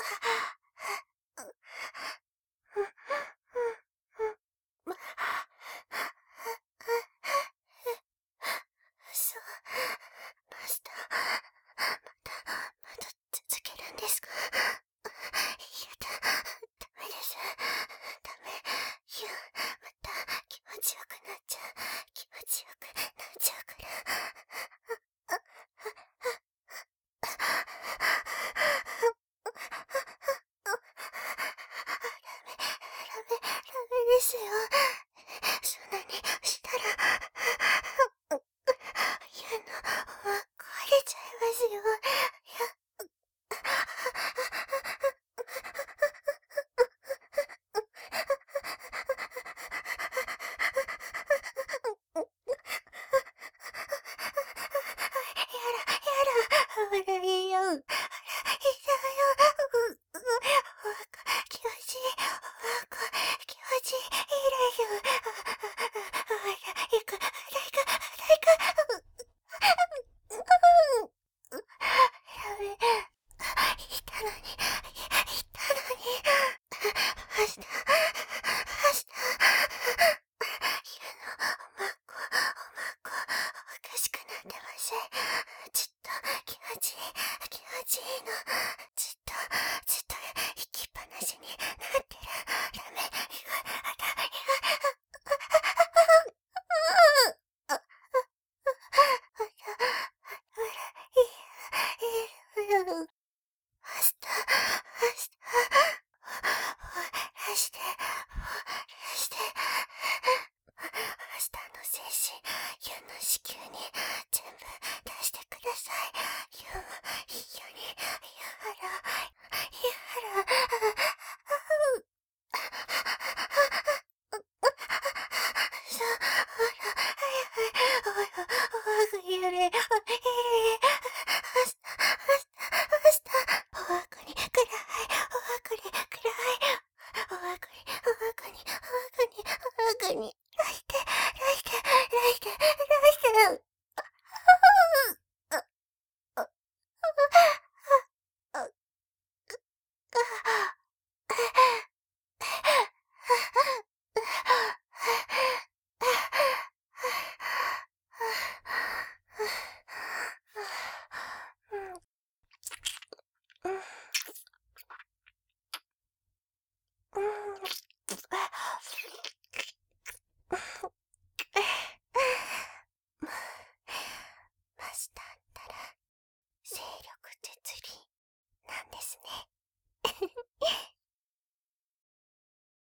そう、マスター、まだ続けるんですか？やダメです。ダメ。また気持ちよくなっちゃう。気持ちよくなっちゃうから。ダメですよ。そんなにしたら、家の壊れちゃいますよ。やだ、笑いよ。笑いよ。気持ちいい。気持ちいいよ。笑いか、笑いか、笑いか。ダメ。言ったのに。明日、家のおかしくなってません。ずっと気持ちいいの。ずっと、行きっぱなしに